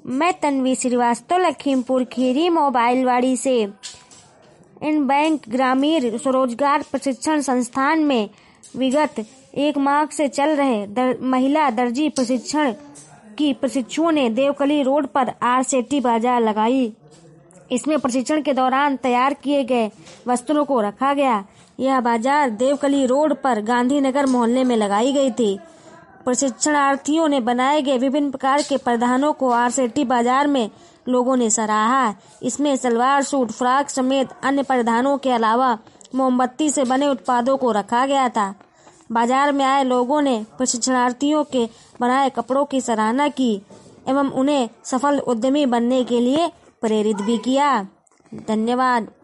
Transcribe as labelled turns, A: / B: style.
A: मैं तन्वी श्रीवास्तव लखीमपुर खीरी मोबाइलवाड़ी से इन बैंक ग्रामीण स्वरोजगार प्रशिक्षण संस्थान में विगत 1 माह से चल रहे महिला दर्जी प्रशिक्षण की प्रशिक्षुओं ने देवकली रोड पर आरसेटी बाजार लगाई। इसमें प्रशिक्षण के दौरान तैयार किए गए वस्त्रों को रखा गया। यह बाजार देवकली रोड पर गांधीनगर मोहल्ले में लगाई गई थी। प्रशिक्षणार्थियों ने बनाए गए विभिन्न प्रकार के परिधानों को आरसेटी बाजार में लोगों ने सराहा। इसमें सलवार सूट, फ्रॉक समेत अन्य परिधानों के अलावा मोमबत्ती से बने उत्पादों को रखा गया था। बाजार में आए लोगों ने प्रशिक्षणार्थियों के बनाए कपड़ों की सराहना की एवं उन्हें सफल उद्यमी बनने के लिए प्रेरित भी किया। धन्यवाद।